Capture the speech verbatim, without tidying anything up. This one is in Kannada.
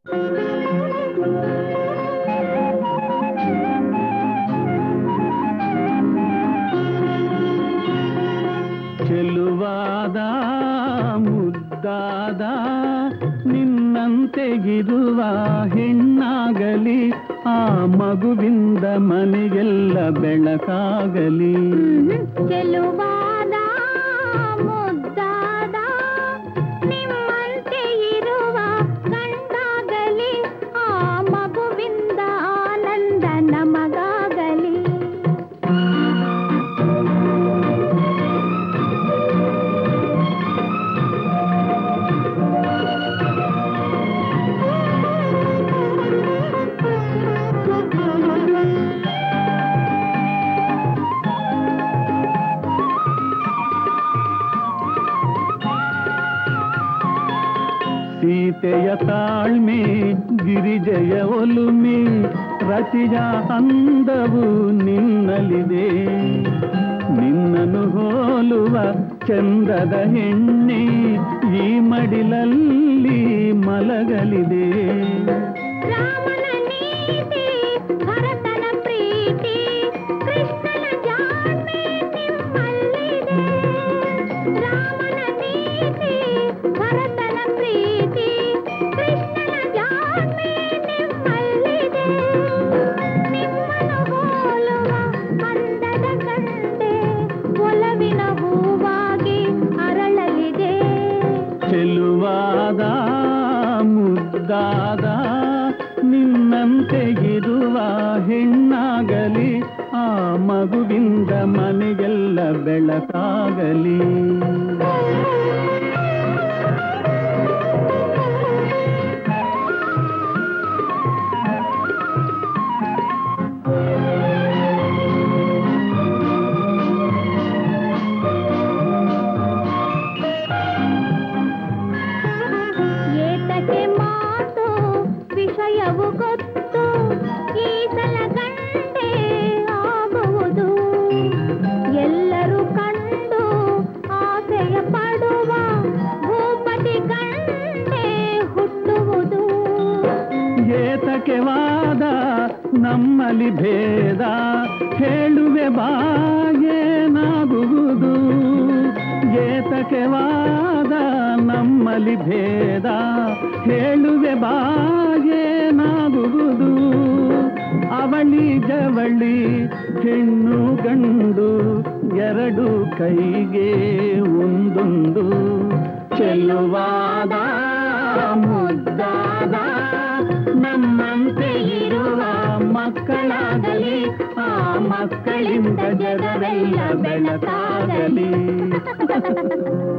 ಚೆಲುವಾದ ಮುದ್ದಾದ ನಿನ್ನಂತೆಗಿರುವ ಹೆಣ್ಣಾಗಲಿ, ಆ ಮಗುವಿಂದ ಮನೆಗೆಲ್ಲ ಬೆಳಕಾಗಲಿ. ಚೆಲುವಾದ ಮುದ್ದಾದ ನಿಮ್ಮಂತೆ ಇರುವ ಗಂಡಾಗಲಿ, ಆ ಮಗುವಿಂದ ಆನಂದ ನಮಗಾಗಲಿ. ಸೀತೆಯ ತಾಳ್ಮೆ, ಗಿರಿಜಯ ಒಲುಮೆ, ರತಿಯ ಅಂದವು ನಿನ್ನಲಿದೆ. ನಿನ್ನನ್ನು ಹೋಲುವ ಚಂದದ ಹೆಣ್ಣೆ ಈ ಮಡಿಲಲ್ಲಿ ಮಲಗಲಿದೆ. ರಾಮನ ನೀತಿ, ಭರತನ ಪ್ರೀತಿ, ಕೃಷ್ಣನ ಜಾಣ್ಮೆ ನಿಮ್ಮಲ್ಲಿದೆ. ರಾಮನ ನೀತಿ, ಭರತನ ಪ್ರೀತಿ, ಕೃಷ್ಣನ ಜಾಣ್ಮೆ ನಿಮ್ಮಲ್ಲಿದೆ. ನಿಮ್ಮನ್ನು ಹೋಲುವ ಅಂದದ ಗಂಟೆ ಒಲವಿನ ಹೂವಾಗಿ ಅರಳಲಿದೆ. ಚೆಲುವಾದ ಮುದ್ದಾದ ನಿನ್ನಂತೆ ಇರುವ ಹೆಣ್ಣಾಗಲಿ, ಆ ಮಗುವಿಂದ ಮನೆಗೆಲ್ಲ ಬೆಳಕಾಗಲಿ. ಏತಕ್ಕೆ ಮಾತು ವಿಷಯವು ಗೊತ್ತು, ಈ ಸಲ ಗಂಡೆ ಆಗುವುದು. ಎಲ್ಲರೂ ಕಂಡು ಆಸೆಯ ಪಡುವ ಭೂಪತಿ ಗಂಡೆ ಹುಟ್ಟುವುದು. ಏತಕ್ಕೆ ವಾದ ನಮ್ಮಲ್ಲಿ ಭೇದ, ಹೇಳುವೆ ಬಾಗೇನಾಗುವುದು. ಏತಕ್ಕೆ ವಾದ ನಮ್ಮಲ್ಲಿ ಭೇದ, ಹೇಳುವೆ ಬಾಗೇನಾಗುವುದು. ಅವಳಿ ಜವಳಿ ಹೆಣ್ಣು ಗಂಡು ಎರಡು ಕೈಗೆ ಒಂದೊಂದು. ಚೆಲುವಾದ ಮುದ್ದಾದ ನಮ್ಮಂತೆ ಇರುವ ಮಕ್ಕಳಾಗಲಿ, ಆ ಮಕ್ಕಳಿಂದ ಜಗವೆಲ್ಲ ಬೆಳಕಾಗಲಿ.